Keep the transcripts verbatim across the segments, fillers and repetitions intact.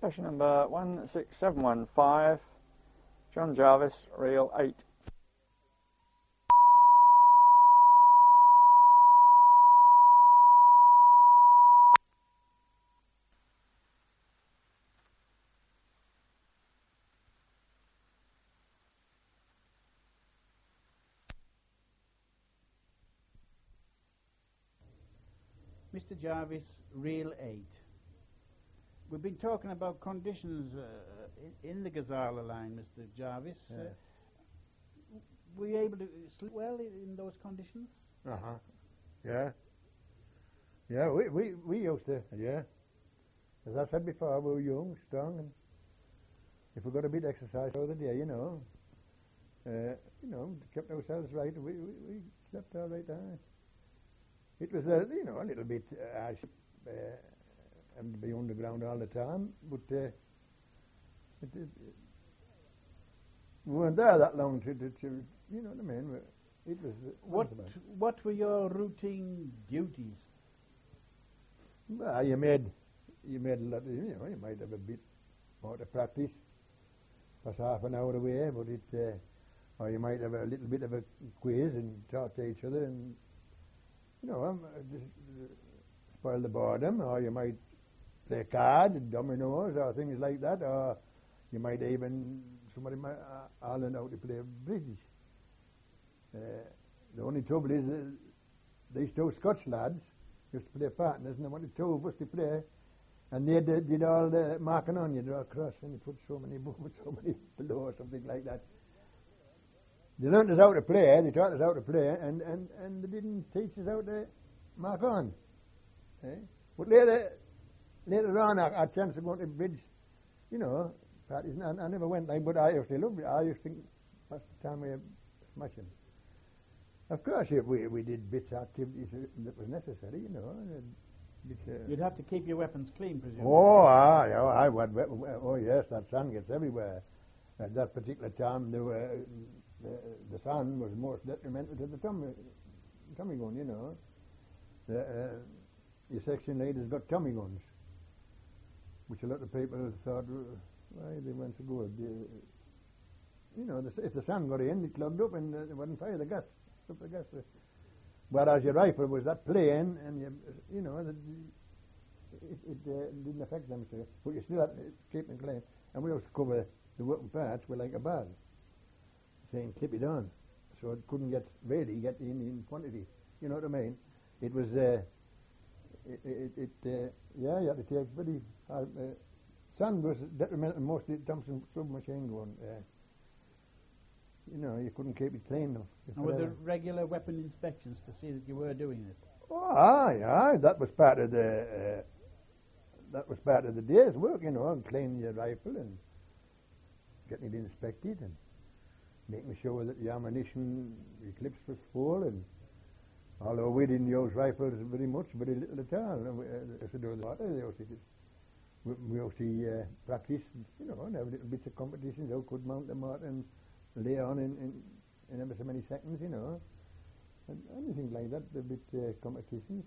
Session number one six seven one five, John Jarvis, reel eight. Mister Jarvis, reel eight. We've been talking about conditions uh, in, in the Gazala line, Mister Jarvis. Yeah. Uh, were you able to sleep well in, in those conditions? Uh huh. Yeah. Yeah, we, we, we used to, yeah. As I said before, we were young, strong, and if we got a bit of exercise over the day, you know, uh, you know, kept ourselves right, we, we, we slept all right. Uh. It was, uh, you know, a little bit uh, harsh, uh, having to be underground all the time, but uh, it, it, we weren't there that long to, to, to you know what I mean. It was. Uh, what What were your routine duties? Well, you made you made a lot. Of, you know, you might have a bit more to practice, pass half an hour away, but it, uh, or you might have a little bit of a quiz and talk to each other, and you know, um, just uh, spoil the boredom, or you might play cards, dominoes, or things like that, or you might even, somebody might uh, all learn how to play bridge. Uh, the only trouble is uh, these two Scotch lads used to play partners, and they wanted two of us to play, and they did, did all the marking on you, draw a cross, and you put so many, put so many below, or something like that. They learned us how to play, they taught us how to play, and, and, and they didn't teach us how to mark on. Eh? But later, later on, I had a chance of going to bridge, you know, parties, and I, I never went, like, but I used to love it. I used to, that's the time we were smashing. Of course, if we, we did bits of activities that was necessary, you know. Bits, uh, You'd have to keep your weapons clean, presumably. Oh, aye, oh, I would, oh, yes, that sun gets everywhere. At that particular time, there were, the, the sun was most detrimental to the tummy, tummy gun, you know. The, uh, your section leaders got tummy guns, which a lot of people thought, why they weren't so good. The, you know, the, if the sun got in, it clogged up and uh, they wouldn't fire the gas. Up the gas. Whereas your rifle was that plain, and you, you know, the, it, it uh, didn't affect them, so, but you still had to keep them clean. And we also cover the working parts with like a bag, saying clip it on, so it couldn't get really get in in quantity. You know what I mean? It was, uh, it, it, it uh, yeah, you had to take very hard. Uh, sun was detrimental mostly Thompson submachine gun. Uh, you know, you couldn't keep it clean enough. And were there regular weapon inspections to see that you were doing this? Oh, aye, aye. That was part of the uh, that was part of the day's work, you know, and cleaning your rifle and getting it inspected and making sure that the ammunition, the clips was full. And although we didn't use rifles very much, very little at all, and we, uh, as to do the water, they used to just, we, we used to uh, practice, you know, and have little bits of competitions. Who could mount them out and lay on in, in, in ever so many seconds, you know, and anything like that, the bit uh, competitions.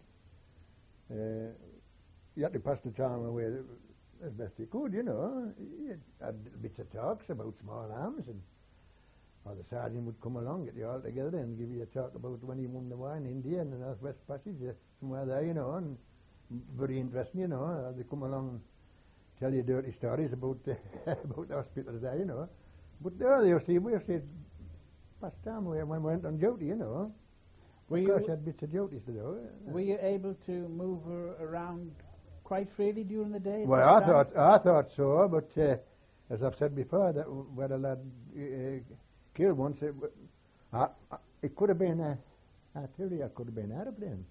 Uh, you had to pass the time away as best you could, you know. You had little bits of talks about small arms, and or the sergeant would come along, get you all together, and give you a talk about when he won the war in India and the North West Passage, uh, somewhere there, you know, and very interesting, you know. Uh, they come along and tell you dirty stories about uh, about the hospitals there, you know. But there, you see, we used to pass time away when we went on duty, you know. Were of you, course, you had bits of duties to do. Were you able to move around quite freely during the day? Well, I thought I thought so, but uh, as I've said before, that where a lad uh, killed once, it, uh, it could have been uh, artillery, it could have been aeroplane.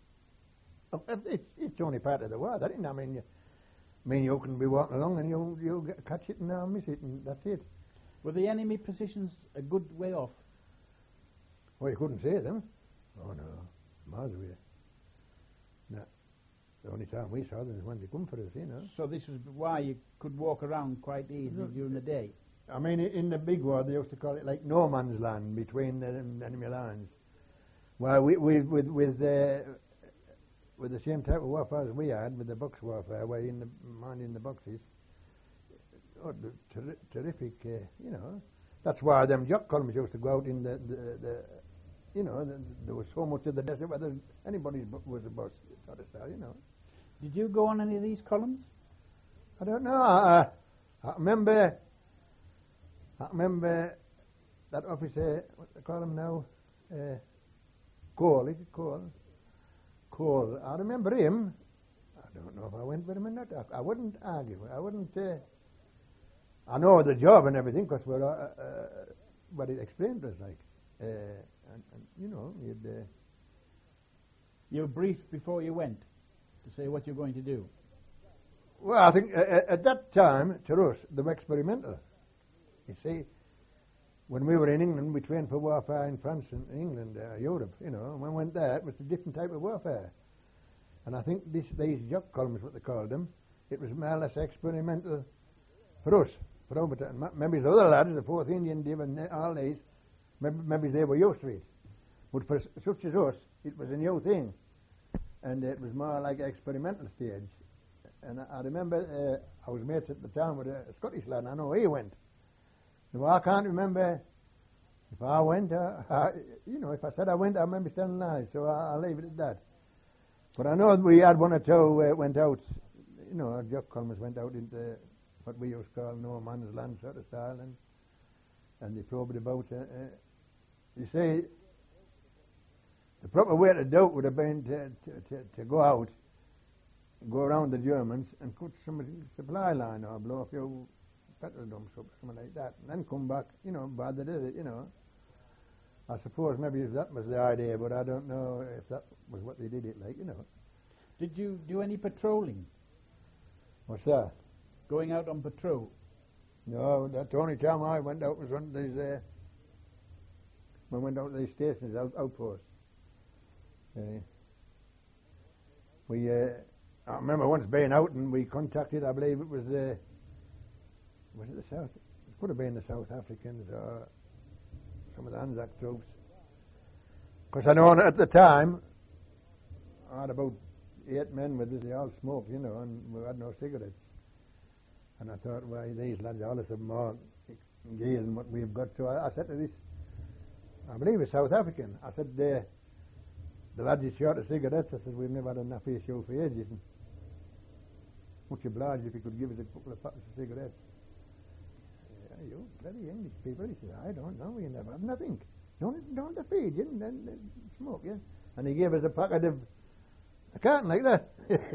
It's, it's only part of the war, that isn't. I mean, you, I mean, you can be walking along and you you get, catch it and uh, miss it, and that's it. Were the enemy positions a good way off? Well, you couldn't see them. Oh no, miles away. No. The only time we saw them was when they come for us, you know. So this was why you could walk around quite easily no, during the day? I mean, in the big war, they used to call it like no man's land between the enemy lines. Well, we, we with with uh, with the same type of warfare as we had, with the box warfare, where in the minding the boxes, oh, the ter- terrific, uh, you know. That's why them jock columns used to go out in the, the, the you know, the, there was so much of the desert whether anybody was a boss, sort of style, you know. Did you go on any of these columns? I don't know. I, I remember, I remember that officer, what they call him now, uh, Cole, is it Cole? Cole. I remember him. I don't know if I went with him or not. I, I wouldn't argue. I wouldn't. Uh, I know the job and everything because we're uh, uh, what it explained to us like, uh, and, and you know, you'd. Uh, you were briefed before you went to say what you're going to do. Well, I think uh, at that time, to us, they were experimental. You see, when we were in England, we trained for warfare in France and England, uh, Europe, you know, and when we went there, it was a different type of warfare. And I think this, these jock columns, what they called them, it was more or less experimental for us, for Overton. And maybe the other lads, the fourth Indian Div and all these, maybe, maybe they were used to it. But for such as us, it was a new thing. And it was more like an experimental stage. And I, I remember uh, I was mates at the time with a Scottish lad, and I know he went. So I can't remember if I went, uh, I, you know, if I said I went, I remember telling lies, so I, I'll leave it at that. But I know we had one or two uh, went out, you know, our jock columns went out into what we used to call no man's land sort of style, and and they probed about. Uh, uh, you see, the proper way to do it would have been to, to, to, to go out, go around the Germans and cut some supply line or blow a few petrol dumps up, something like that, and then come back, you know, bad they did it, you know. I suppose maybe if that was the idea, but I don't know if that was what they did it like, you know. Did you do any patrolling? What's that? Going out on patrol? No, that's the only time I went out was on these, uh, we went out to these stations, out, outposts. Uh, we, uh, I remember once being out and we contacted, I believe it was, uh, was it the South? It could have been the South Africans or some of the Anzac troops. Because I know at the time, I had about eight men with us, they all smoked, you know, and we had no cigarettes. And I thought, why, these lads, all of them are engaged in what we've got. So I, I said to this, I believe it's South African, I said, uh, the lads is short of cigarettes. I said, we've never had enough issue for ages. And much obliged if you could give us a couple of packets of cigarettes. Yeah, you bloody English people. He said, I don't know, we never have nothing. Don't, don't they feed you and then smoke you? And he gave us a packet of, a carton like that.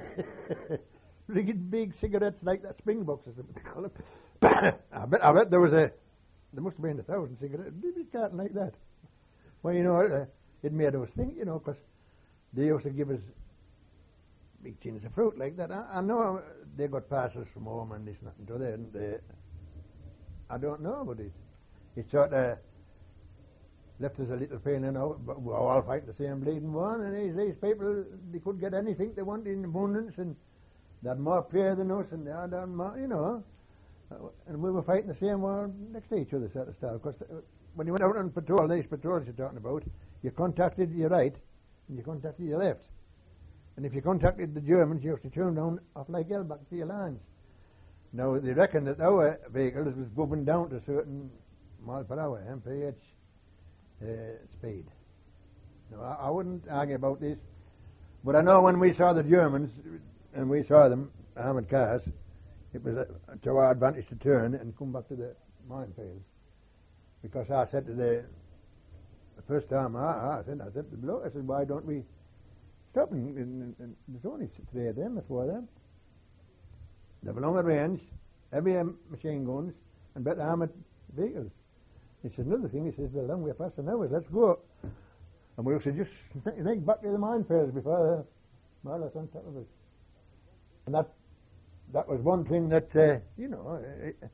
Big, big cigarettes like that, Springboks, as they call them. I bet, I bet there was a, there must have been a thousand cigarettes, a big carton like that. Well, you know, uh, it made us think, you know, because they used to give us big tins of fruit like that. I, I know they got parcels from home and this nothing to they, and they, I don't know, but it, it sort of left us a little pain, you know, but we're all fighting the same bleeding one, and these, these people, they could get anything they wanted in abundance, and they had more pay than us, and they had more, you know, and we were fighting the same war next to each other, sort of style, because when you went out on patrol, these patrols you're talking about, you contacted your right and you contacted your left. And if you contacted the Germans, you have to turn down off like hell back to your lines. Now, they reckon that our vehicles was moving down to a certain mile per hour, M P H uh, speed. Now, I, I wouldn't argue about this, but I know when we saw the Germans, and we saw them, armoured cars, it was uh, to our advantage to turn and come back to the minefields. Because I said to the The first time I, I said, I said to the bloke, I said, why don't we stop? And, and, and there's only three of them, or four of them. They've longer range, heavy machine guns, and better armoured vehicles. He said, another thing, he says, they're a long way past an hour, let's go. And we should just think back to the minefields before they're more or less on top of us. And that that was one thing that, uh, you know, uh,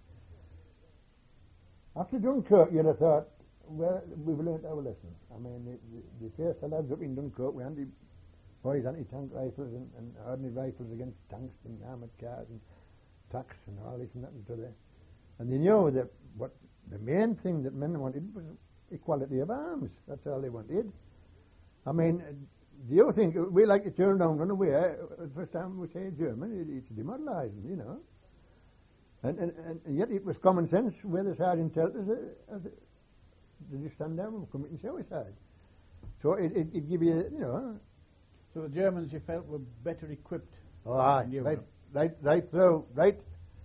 after Dunkirk, you'd have thought, well, we've learnt our lesson. I mean, the, the, the first lads up in Dunkirk were anti, boys anti-tank rifles and, and ordinary rifles against tanks and armoured cars and trucks and all this and that and to the, and they knew that what the main thing that men wanted was equality of arms. That's all they wanted. I mean, do you think we like to turn down run away? The first time we say German, it, it's demoralising, you know. And, and, and yet it was common sense where the sergeant tells us that they just stand down and committing suicide. So it, it, it give you, you know. So the Germans, you felt, were better equipped. Oh, aye, than you right, were. right, right through, right.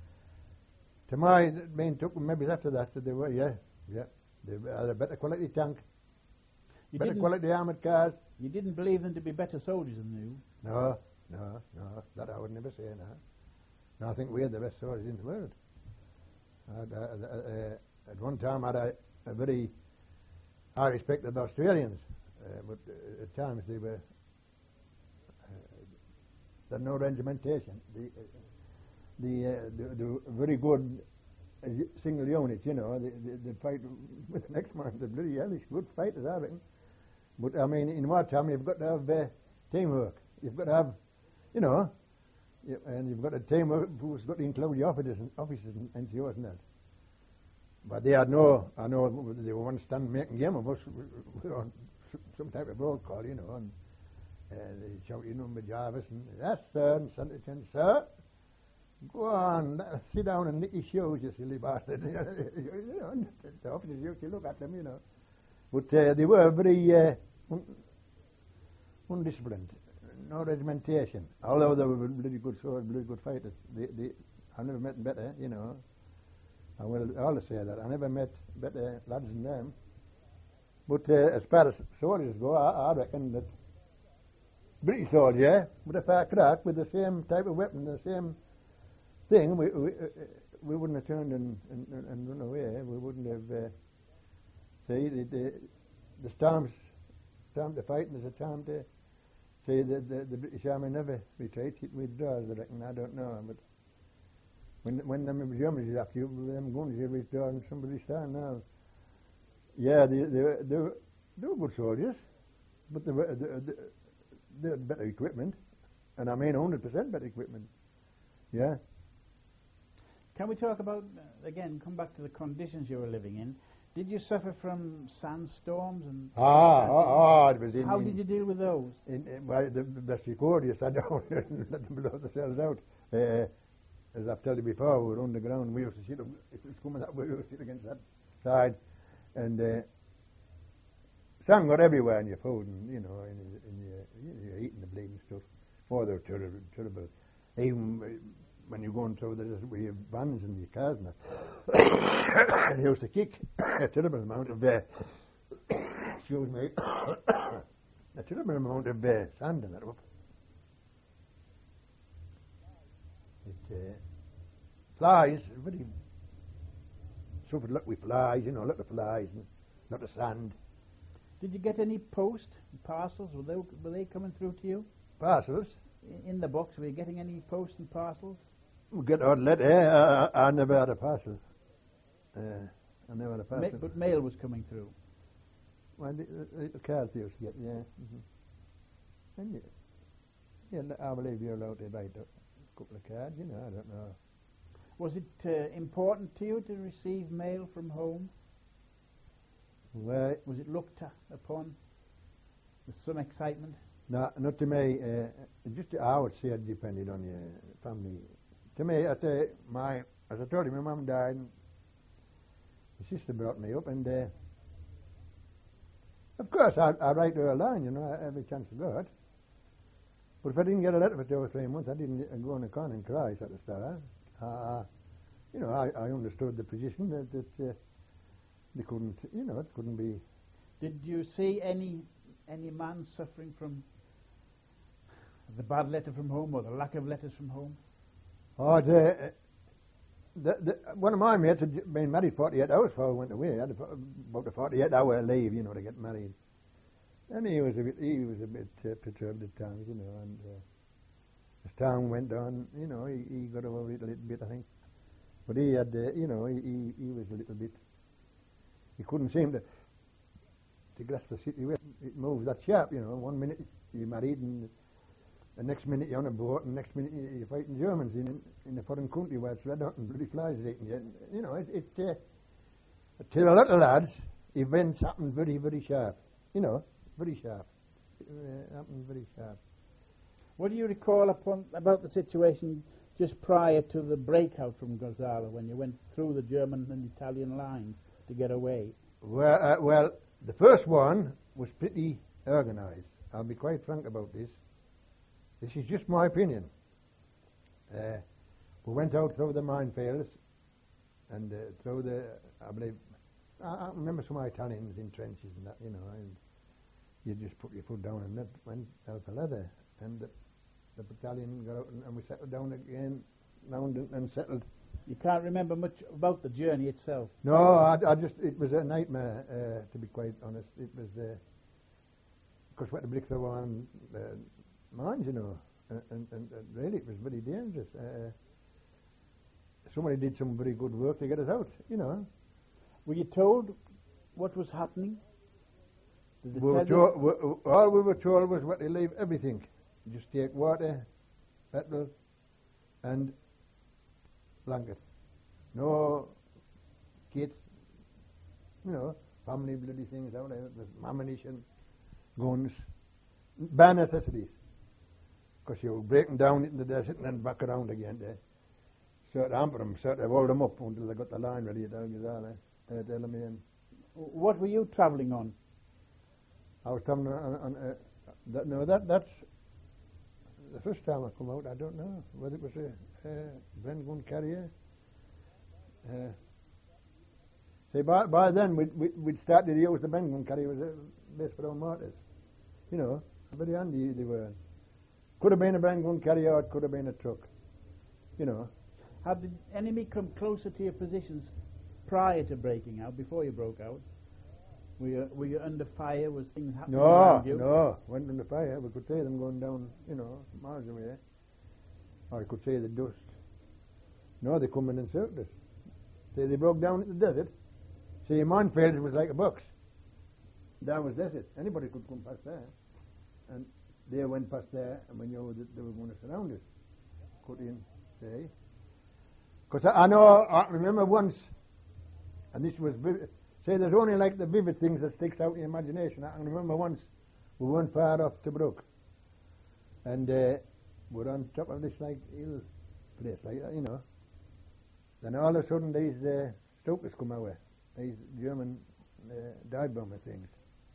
To my main took maybe after that that they were, yeah, yeah. They had a better quality tank, You better didn't, quality armoured cars. you didn't believe them to be better soldiers than you. No, no, no, that I would never say, no. No, I think we had the best soldiers in the world. I'd, uh, uh, uh, at one time I had a, a very high respect of the Australians, uh, but uh, at times they were, uh, there no regimentation. The, uh, the, uh, the, the very good uh, single units, you know, they, they, they'd fight with the next man, the bloody hellish good fighters, I reckon. But I mean, in wartime you've got to have uh, teamwork. You've got to have, you know, you, and you've got a teamwork who's got to include the officers and officers and N C Os and that. But they had no, I know they were one stand making game of us. We were on some type of roll call, you know, and uh, they shout, you know, with Jarvis, and yes, sir, and Senator Chen, sir, go on, sit down and lick your shoes, you silly bastard. You know, the officers used to look at them, you know. But uh, they were very uh, un- undisciplined, no regimentation. Although they were really good swords, really good fighters. They, they, I never met them better, you know. I will always say that. I never met better lads than them. But uh, as far as soldiers go, I, I reckon that British soldier with a fair crack with the same type of weapon, the same thing, we we, uh, we wouldn't have turned and, and, and run away. We wouldn't have. Uh, see, the, the, the storms, time to fight, and there's a time to. See, the, the, the British Army never retreats; it withdraws. I reckon. I don't know, but when when them Germans is after you, them guns you withdraw, and somebody stand now. Yeah, they they they were, they were good soldiers, but they were they, they, they had better equipment, and I mean one hundred percent better equipment. Yeah. Can we talk about, uh, again, come back to the conditions you were living in? Did you suffer from sandstorms? And Ah, ah, ah, it was in, How in, did you deal with those? In, in, well, the, the best you could, you sat down and let them blow themselves out. Uh, as I've told you before, we were underground. We used to sit, if it was coming that way, we used to sit against that side. And uh, sun got everywhere in your food, and, you know, in, in your, you know, you're eating the bleeding stuff. Oh, they're terrible, terrible. Even uh, when you're going through the desert with your vans and your cars and that, they used to kick a terrible amount of, uh, excuse me, a terrible amount of uh, sand in that up. It uh, flies, very suffered a lot with flies, you know, a lot of flies and a lot of sand. Did you get any post parcels? Were they, were they coming through to you? Parcels? In, in the box, were you getting any post and parcels? We get odd letter. I, I, I never had a parcel. Uh, I never had a parcel. Ma- but mail was coming through. Well, the, the, the cards they used to get, yeah. Mm-hmm. And yeah, yeah, I believe you're allowed to write a couple of cards, you know, I don't know. Was it uh, important to you to receive mail from home? Well, Was it looked a- upon with some excitement? no, not to me. Uh, just I would say it depended on your family. To me, I say my, as I told you, my mum died, and my sister brought me up, and uh, of course I I write her a line, you know, every chance I got. But if I didn't get a letter for two or three months, I didn't uh, go on the corner and cry, so to start. Uh, you know, I, I understood the position that, that uh, they couldn't, you know, it couldn't be. Did you see any any man suffering from the bad letter from home or the lack of letters from home? Oh, the, the, the, one of my mates had been married forty-eight hours before we went away. Had about a forty-eight hour leave, you know, to get married. And he was a bit, he was a bit uh, perturbed at times, you know. And uh, as time went on, you know, he, he got over it a little bit, I think. But he had, uh, you know, he, he, he was a little bit. He couldn't seem to to grasp the situation. It moves that sharp, you know. One minute you're married, and the next minute you're on a boat, and the next minute you're fighting Germans in in a foreign country where it's red hot and bloody flies eating you. You know, it, it uh, to a lot of lads, events happen very, very sharp. You know, very sharp. It uh, happened very sharp. What do you recall upon about the situation just prior to the breakout from Gazala, when you went through the German and Italian lines to get away? Well, uh, well, the first one was pretty organised. I'll be quite frank about this. This is just my opinion. Uh, we went out through the minefields and uh, through the, I believe, I, I remember some Italians in trenches and that, you know, and you just put your foot down and that went out for leather. And the, the battalion got out and, and we settled down again, round and, and settled. You can't remember much about the journey itself? No, I, I just, it was a nightmare, uh, to be quite honest. It was, because uh, we had to break through on uh, mines, you know, and, and, and really it was very dangerous. Uh, somebody did some very good work to get us out, you know. Were you told what was happening? Did they We were tell told, we, all we were told was what to leave everything. Just take water, petrol, and blanket. No kids, you know, family bloody things out there, with ammunition, guns, bare necessities. Because you were breaking down in the desert and then back around again there. Sort of hamper them, sort of hold them up until they got the line ready at Al-Ghazala, uh, at El Alamein. What were you travelling on? I was travelling on, on uh, that, no, that, that's the first time I come out, I don't know whether it was a, a Bren gun carrier. Uh, see, by, by then we'd, we'd, we'd started to use the Bren gun carrier as a base for our mortars. You know, very handy they were. Could have been a Bren gun carrier, or it could have been a truck. You know. Had the enemy come closer to your positions prior to breaking out, before you broke out? Were you, were you under fire? Was things happening No, around you? no, went under fire. We could see them going down, you know, miles away. Or I could see the dust. No, they come in and circled us. See, they broke down in the desert. See, minefields was like a box. That was desert. Anybody could come past there. And they went past there, and we knew that they were going to surround us. Cut in, see. Because I, I know, I remember once, and this was, vivid, say there's only like the vivid things that sticks out in your imagination. I can remember once, we weren't far off Tobruk, and uh, we're on top of this like hill place like that, you know. Then all of a sudden these uh, Stokers come our way, these German uh, dive bomber things.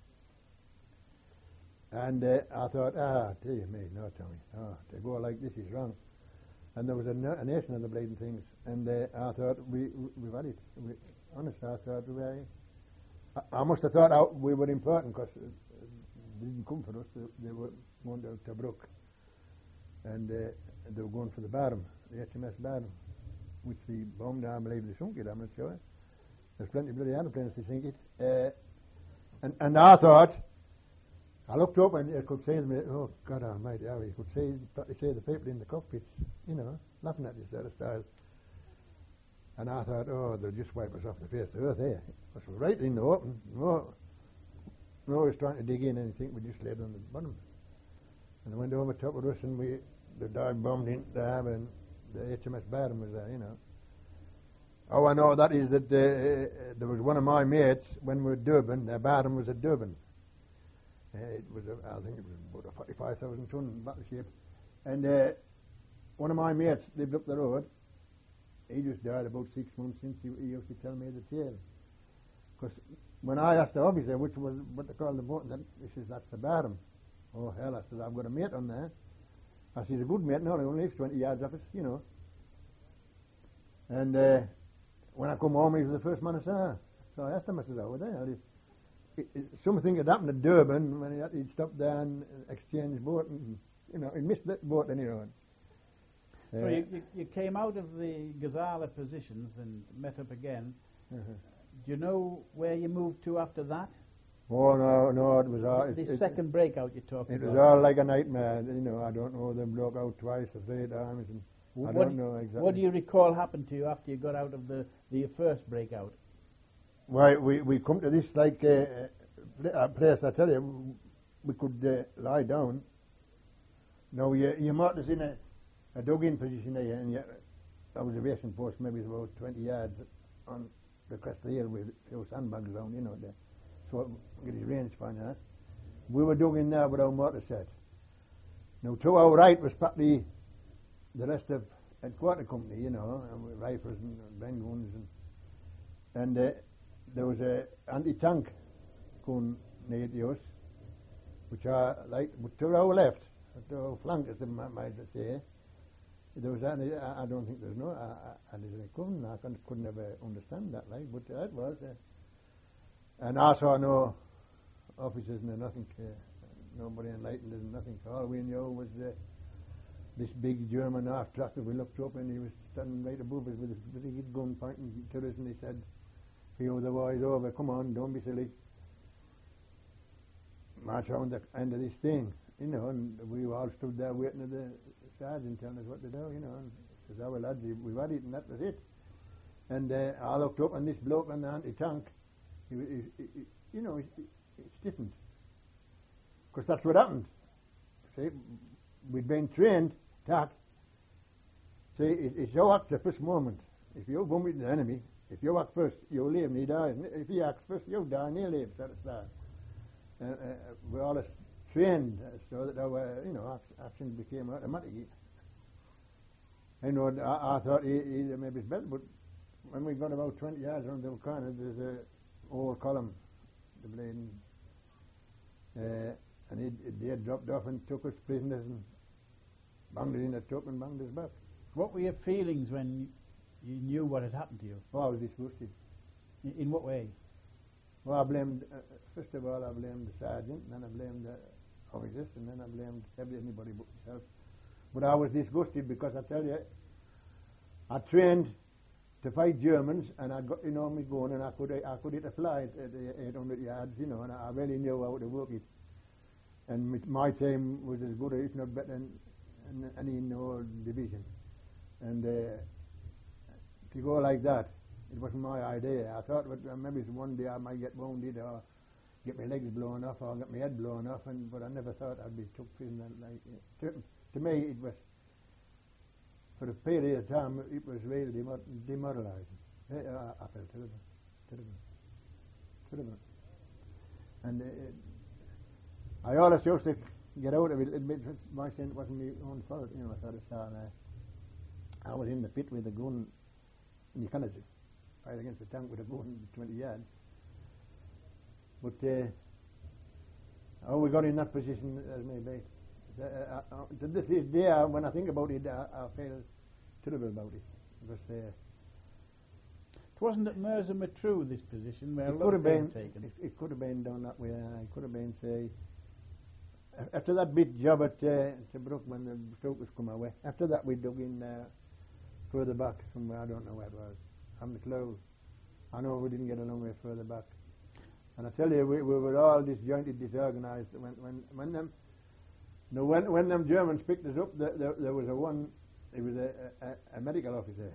And uh, I thought, ah, dear me, no, Tommy, oh, to go like this is wrong. And there was a, a nation of the bleeding things, and uh, I thought, we, we, we've had it. We, honestly, I thought, we, I, I must have thought out we were important, because they didn't come for us, they, they were going to Tobruk. And uh, they were going for the Barham, the H M S Barham, which they bombed, I believe they sunk it, I'm not sure. There's plenty of bloody aeroplanes to sink it. Uh, and, and I thought, I looked up and I could see them, oh God almighty, how you could see, see the people in the cockpits, you know, laughing at this sort of style. And I thought, oh, they'll just wipe us off the face of the earth here. Because we're right in the open. No, no one's trying to dig in anything, we just laid on the bottom. And they went over top of us and we, the dive bombed into the harbour and the H M S Barham was there, you know. Oh, I know that is that uh, there was one of my mates when we were at Durban, their Barham was at Durban. Uh, it was, a, I think it was about a forty-five thousand ton battleship. And uh, one of my mates lived up the road. He just died about six months since he, he used to tell me the tale. Because when I asked the officer which was what they call the boat, then he says, that's the Barham. Oh, hell, I said, I've got a mate on there. I said, he's a good mate, no, he only lives twenty yards off us, you know. And uh, when I come home, he was the first man I saw. So I asked him, I said, oh, there. It, it, something had happened at Durban when he, he'd stopped there and exchanged boat, and, you know, he missed that boat anyhow. Uh, so you, you, you came out of the Gazala positions and met up again. uh-huh. Do you know where you moved to after that? Oh, no, no, it was all... The it, second it, breakout you're talking it about. was all like a nightmare, you know. I don't know, they broke out twice or three times, and I what don't know exactly. What do you recall happened to you after you got out of the, the first breakout? Why, we, we come to this, like, uh, uh, place, I tell you, we could uh, lie down. Now, you, you marked us in a, a dug-in position there, and your observation post maybe is about twenty yards on the crest of the hill with those sandbags around, you know, there. So get his range fine, huh? We were dug in there with our mortar set. Now, to our right was probably the rest of at quarter company, you know, and with rifles and bang guns, and and uh, there was a anti-tank gun near to us, which are like to our left, to our flank, as they might might say. There was any, I I don't think there's no, I, I, I couldn't, I couldn't, could never understand that, like, but that was, uh, and I saw no officers, no nothing, uh, nobody enlightened us, nothing. All we knew was uh, this big German half tractor. We looked up and he was standing right above us with his big gun pointing to us, and he said, "You the boys over, come on, don't be silly. March around the end of this thing," you know, and we all stood there waiting for the sergeant telling us what to do, you know, and says, "Oh, well, lads, we've had it, and that was it." And uh, I looked up, and this bloke on the anti-tank, he, he, he, you know, he, he stiffened. Because that's what happened. See, we'd been trained, tack. See, it, it's your act the first moment. If you bump into the enemy, if you act first, you'll live and he dies. If he acts first, you'll die and he'll live, so to start. Uh, uh, we're all trained uh, so that our, you know, actions became automatic. I know, I, I thought he, he maybe it's better, but when we got about twenty yards around the corner, there's a old column, the blade, uh, and he, they had dropped off and took us prisoners and banged it in a truck and banged us back. What were your feelings when you knew what had happened to you? Oh, I was disgusted. In, in what way? Well, I blamed, uh, first of all, I blamed the sergeant, and then I blamed the officers, and then I blamed everybody but myself. But I was disgusted because I tell you, I trained to fight Germans, and I got, you know, me going, and I could I could hit a fly at eight hundred yards, you know, and I really knew how to work it. And my team was as good, if not better, than any in the whole division. And uh, to go like that, it wasn't my idea. I thought that, uh, maybe one day I might get wounded or get my legs blown off or get my head blown off, and but I never thought I'd be took prisoner like uh, to, to me it was, for a period of time, it was really demor- demoralizing. I, I felt terrible, terrible, terrible. And uh, I always used to get out of it. Admit my sin wasn't my own fault, you know. I sort of saw, uh, I was in the pit with a gun, and you cannot fight against a tank with a gun twenty yards. But uh, how we got in that position as maybe. Uh, uh, uh, to this day, uh, when I think about it, I, I feel terrible about it. Because uh, it wasn't at Merza Matruh, this position, where it could have been taken. It, it could have been done that way. Uh, it could have been, say, after that big job at uh, Tobruk when the Stokers come away. After that, we dug in uh, further back somewhere. I don't know where it was. I haven't a clue. I know we didn't get a long way further back. And I tell you, we, we were all disjointed, disorganized. When when when them. No, when when them Germans picked us up, there, there, there was a one. He was a, a, a medical officer,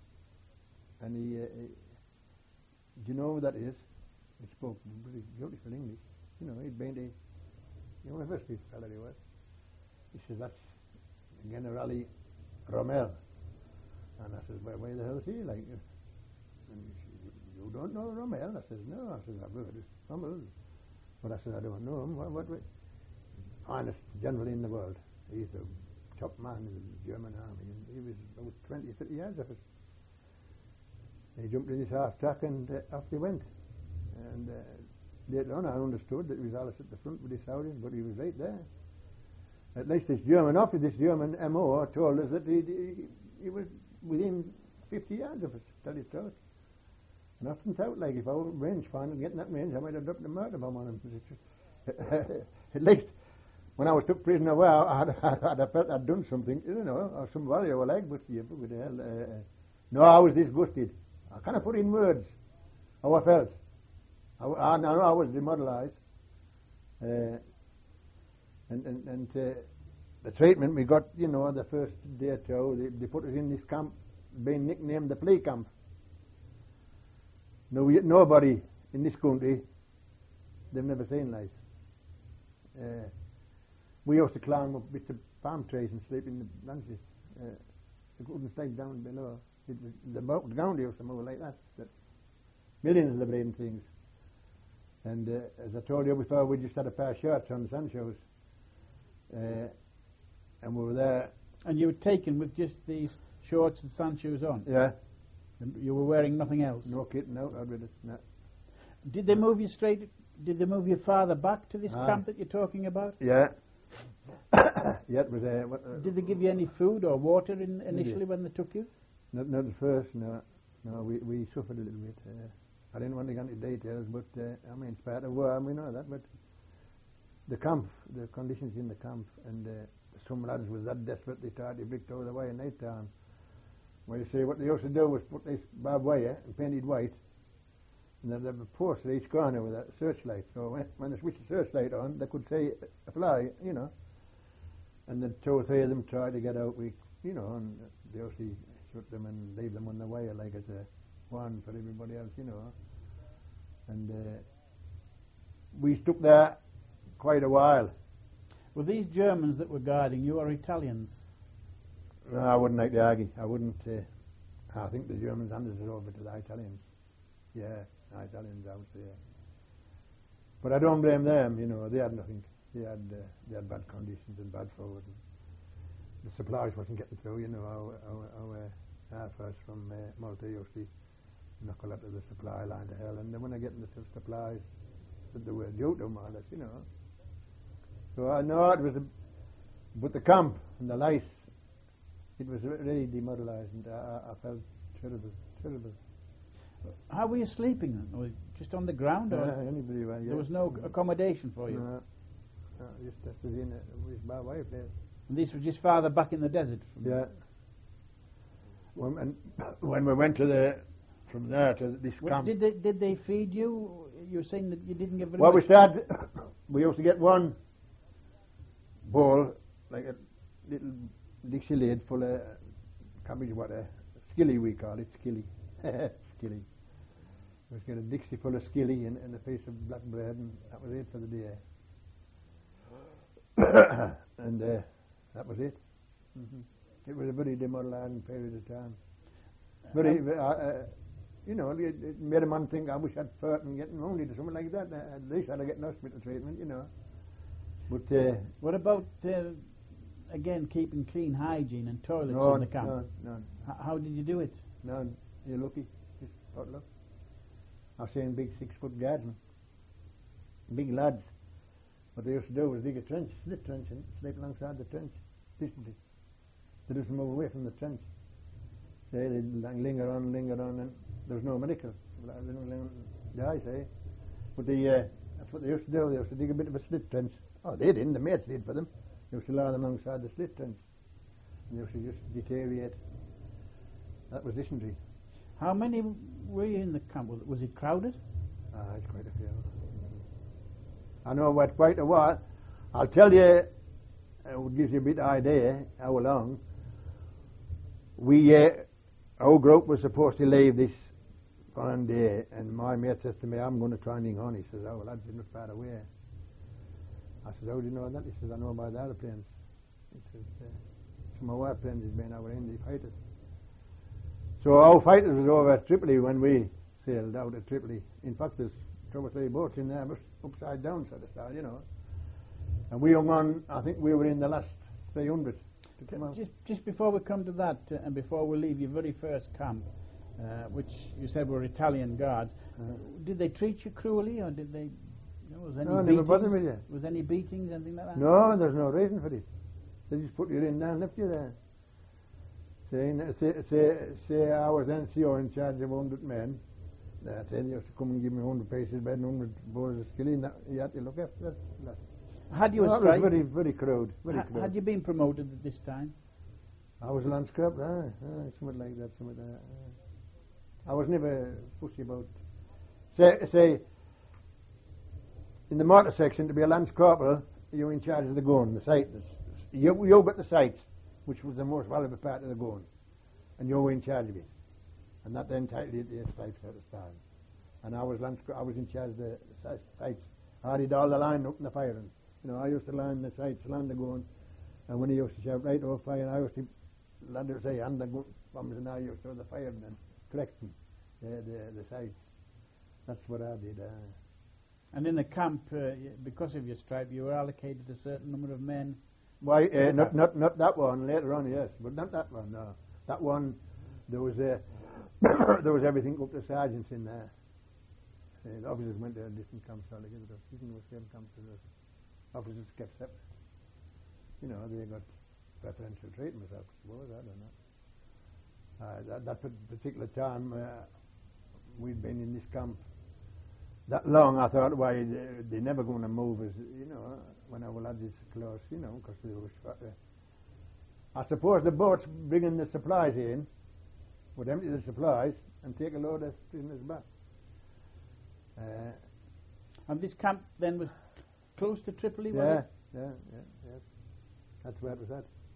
and he, uh, he. Do you know who that is? He spoke pretty beautiful English. You know, he'd been to university, fellow he was. He says, "That's Generali Rommel," and I says, "Why, why the hell is he like?" And he says, "You don't know Rommel?" I says, "No." I says, "I've heard of Rommel, but I said I don't know him. What?" what, what? Finest general in the world. He's the top man in the German army, and he was about twenty, thirty yards of us. He jumped in his half track and uh, off he went. And uh, later on I understood that he was always at the front with his Saudis, but he was right there. At least this German officer, this German M O told us that he, he, he was within fifty yards of us, tell you the truth. And I often thought, like, if I were range finder and getting that range, I might have dropped a murder bomb on him. At least when I was took prisoner, well, I'd, I'd, I'd felt I'd done something, you know, or some value or like, but yeah, with the hell. Uh, no, I was disgusted. I can't put in words how I felt. I, I, I know I was demoralized. Uh, and and, and uh, the treatment we got, you know, the first day or two, they, they put us in this camp, being nicknamed the flea camp. No, nobody in this country, they've never seen life. Uh, we used to climb up bits of palm trees and sleep in the branches. Uh, we couldn't stay down below. It was, the, the ground used to move like that. But millions of the brain things. And uh, as I told you before, we just had a pair of shirts on the sun shows. Uh, and we were there. And you were taken with just these shorts and sand shoes on. Yeah. And you were wearing nothing else. No kitten out with it. No. Did they move you straight? Did they move your father back to this Aye. camp that you're talking about? Yeah. Yeah, it was uh, what, uh, Did they give you any food or water in, initially Did. when they took you? Not, not at first, no. No, we, we suffered a little bit. Uh, I didn't want to go into details, but uh, I mean, it's part of war, and we know that. But the camp, the conditions in the camp, and uh, some lads was that desperate they tried to brick over the way in night time. Well, you see, what they used to do was put this barbed wire and painted white, and then they have a post at each corner with a searchlight. So when, when they switched the searchlight on, they could see a fly, you know. And then two or three of them tried to get out. We, you know, and they obviously shoot them and leave them on the wire like as a one for everybody else, you know. And uh, we stuck there quite a while. Were these Germans that were guarding you or Italians? No, I wouldn't like to argue. I wouldn't. Uh, I think the Germans handed it over to the Italians. Yeah, the Italians, I would say. Yeah. But I don't blame them. You know, they had nothing. They had uh, they had bad conditions and bad food. And the supplies wasn't getting through. You know, our our, our air force from uh, Malta used to knock a lot of the supply line to hell, and then when I get the supplies that they were due to, more or less, you know. So I know it was a, but the camp and the lice, it was really demoralising. I, I, I felt terrible, terrible. How were you sleeping then? Was it just on the ground, or Yeah, anybody, well, yeah. there was no accommodation for you? No, no, just just as in a with my wife there. And this was just farther back in the desert? From Yeah. When, and when we went to the from there to this What, camp. did they did they feed you? You were saying that you didn't get very Well, we much. started. We used to get one bowl, like a little Dixie lid full of cabbage water, skilly we call it, skilly, skilly. We used to get a Dixie full of skilly and, and a piece of black bread, and that was it for the day. and uh, that was it. Mm-hmm. It was a very demoralising period of time. Very, uh, uh, you know, it, it made a man think, I wish I'd fought and getting wounded or something like that. Uh, at least I'd have gotten hospital treatment, you know. But uh, What about uh, again keeping clean hygiene and toilets no, in the camp? no, no, H- how did you do it? no. You're lucky. Just pot luck. I've seen big six-foot guardsmen, big lads. What they used to do was dig a trench, split trench, and sleep alongside the trench, distantly. They didn't move away from the trench. Say they'd linger on, linger on, and there was no medical. They don't die, say. But the, uh, that's what they used to do. They used to dig a bit of a slit trench. Oh, they didn't. The mates did for them. They used to lie them alongside the slit trench. And they used to just deteriorate. That was dysentery. How many were you in the camp? Was- Was it crowded? Ah, it's quite a few. I know what quite a while. I'll tell you, it gives you a bit of idea how long. We, uh, our group was supposed to leave this fine day, and my mate says to me, I'm going to try and on. He says, oh, well, that's not far away. I said, how do you know that? He says, I know by the aeroplanes. He says, uh, some of our planes has been over in the fighters. So our fighters was over at Tripoli when we sailed out at Tripoli. In fact, there's two or three boats in there, upside down sort of style, you know. And we hung on, I think we were in the last three hundred to come out. Just just before we come to that, uh, and before we leave your very first camp, uh, which you said were Italian guards, Uh, did they treat you cruelly, or did they? You know, was any No, never bothered beatings? with you. Was any beatings, anything like that? No, there's no reason for it. They just put you in there and left you there. Say, say, say, say I was N C O in charge of one hundred men. That's it. They used to come and give me one hundred pieces of bread and one hundred bowls of skilly, and that, you had to look after that. that. Had you No, a that was stripe? very, very crude. Very Ha- crude. had you been promoted at this time? I was a Lance Corporal, ah, ah, something like that, something like that. ah. I was never fussy about. Say, say, in the mortar section, to be a Lance Corporal, you're in charge of the gun, the sight. You, you got the sights, which was the most valuable part of the gun, and you were in charge of it. And that then entitled you to your stripes at the time. And I was Lance, I was in charge of the si- sights. I did all the line up in the firing. You know, I used to line the sights, land the gun, and when he used to shout right over fire, I used to land it, say, hand the gun bombs, and I used to do the firing and collecting the, the, the sights. That's what I did. Uh, And in the camp, uh, y- because of your stripe, you were allocated a certain number of men. Why? Uh, not, not, not that one. Later on, yes, but not that one. No. That one, there was a there was everything up to sergeants in there. Uh, the officers went to different camps altogether. The officers were same camps as us. Officers kept separate. You know, they got preferential treatment, I suppose. I don't know. Uh, that, that particular time, uh, we'd been in this camp that long. I thought, why they, they're never going to move us. You know, when our lads is close. You know, because they were. Uh, I suppose the boats bringing the supplies in would empty the supplies and take a load of prisoners back. Uh, and this camp then was close to Tripoli, was yeah, it? yeah, yeah, yes. That's where it was at.